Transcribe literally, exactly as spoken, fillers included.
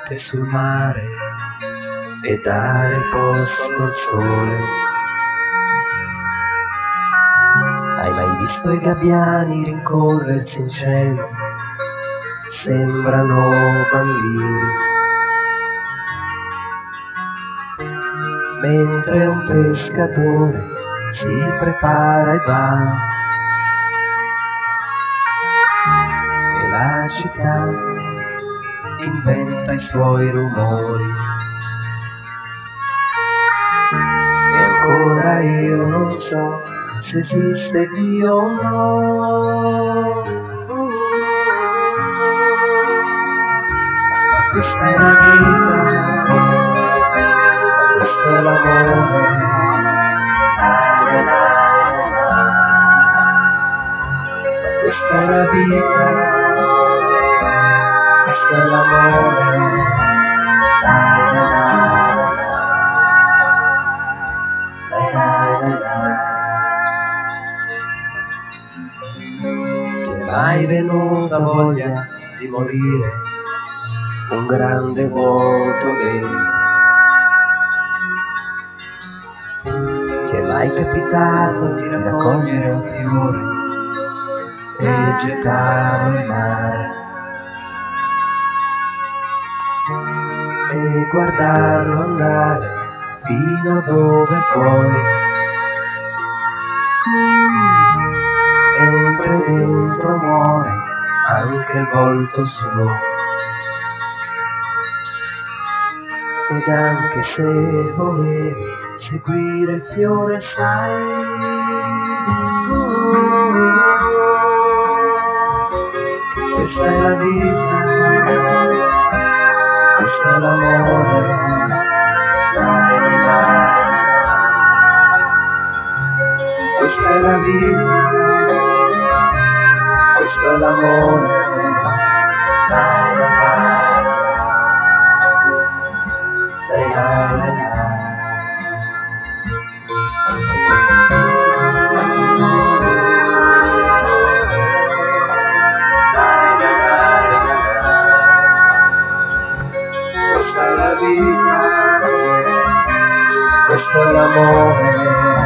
notte sul mare e dare il posto al sole. Hai mai visto i gabbiani rincorrersi in cielo? Sembrano bambini, mentre un pescatore si prepara e va, e la città inventa i suoi rumori. E ancora io non so se esiste Dio o no, ma questa è la vita, questo è l'amore. Questa è la vita, questo è l'amore. Ti è mai venuta voglia di morire? Un grande vuoto dentro. Ti è mai capitato di raccogliere un fiore e gettarlo in mare e guardarlo andare fino a dove puoi, mentre dentro muore anche il volto suo? Ed anche se volevi seguire il fiore, sai, che questa è la vita, questo è l'amore. Questa è la vita, questo è l'amore. Questa è la vita, questo è l'amore.